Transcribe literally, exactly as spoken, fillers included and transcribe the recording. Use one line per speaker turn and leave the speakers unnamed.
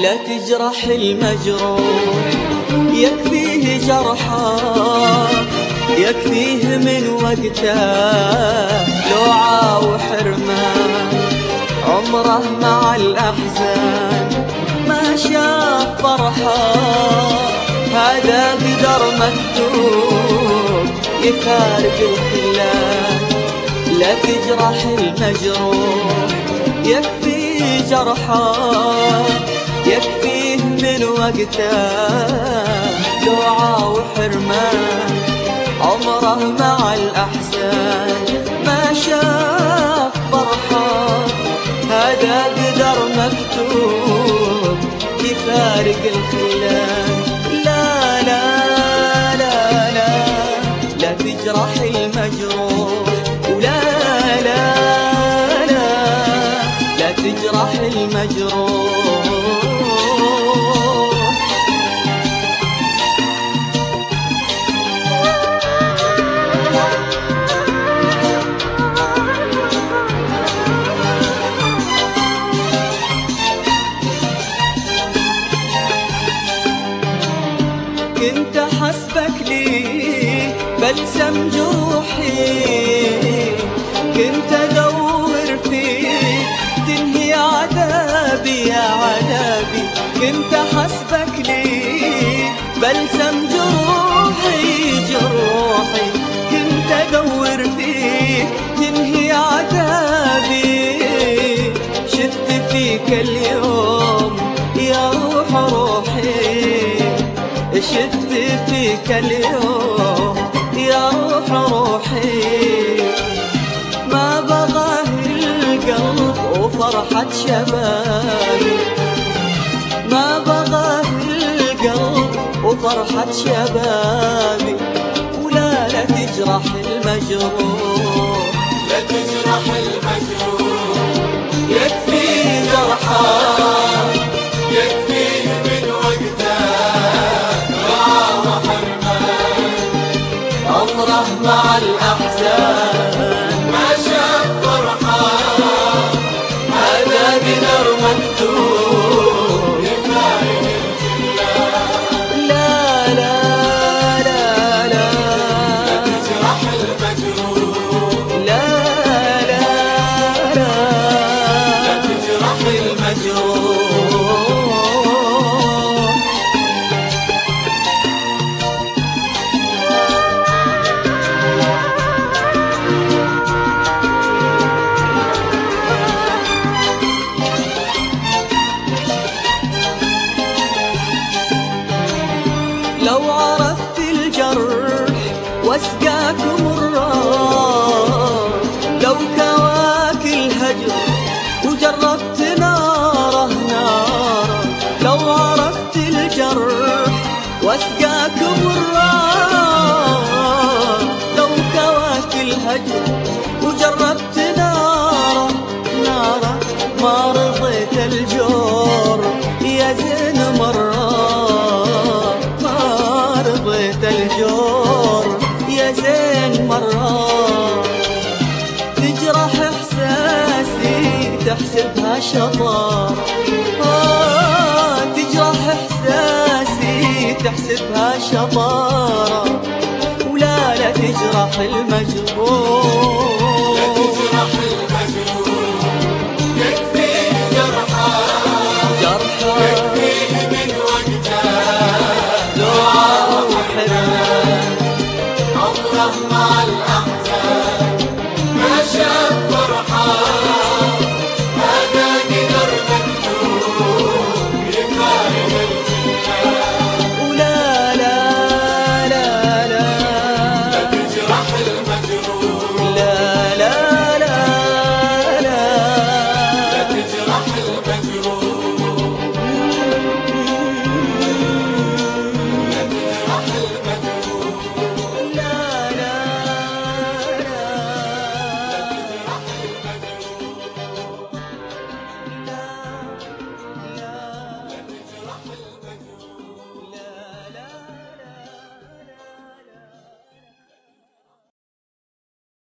لا تجرح المجروح، يكفيه جرحه يكفيه من وقته لوعة وحرمان. عمره مع الأحزان ما شاف فرحة، هذا قدر مكتوب يفارق الخلان. لا تجرح المجروح، يكفيه جرحه يكفيه من وقته لوعة وحرمان. عمره مع الأحزان ما شاف فرحة، هذا قدر مكتوب يفارق الخلان. لا لا لا لا لا تجرح المجروح، ولا لا لا لا تجرح المجروح. كنت حسبك لي بلسم جروحي، كنت ادور فيك تنهي عذابي يا عذابي. كنت حسبك لي بلسم جروحي جروحي، كنت ادور فيك تنهي عذابي. شفت فيك اليوم يا روح روحي، شفت فيك اليوم يا روح روحي. ما بغاه القلب وفرحة شبابي، ما بغاه القلب وفرحة شبابي. ولا لا تجرح المجروح،
لا تجرح المجروح،
يكفي جرحه
يكفيه من وقته
عمره مع الأحزان
ما شاف فرحة،
هذا قدر مكتوب
يفارق الخلان.
لا لا لا لا
لا تجرح المجروح،
لا لا لا
لا تجرح
المجروح. لو عرفت الجرح واسقاك مرار، لو كواك الهجر وجربت ناره ناره. لو عرفت الجرح واسقاك مرار، لو كواك الهجر وجربت ناره ناره. ما رضيت الجور يا زين مرة، الجور يا زين مرة. تجرح إحساسي تحسبها شطارة، آه تجرح إحساسي تحسبها شطارة. ولا لا تجرح المجروح،
لا تجرح المجروح، يكفيه جرحه
جرحه
يكفيه من وقته
لوعة وحرمان.
عمره مع الأحزان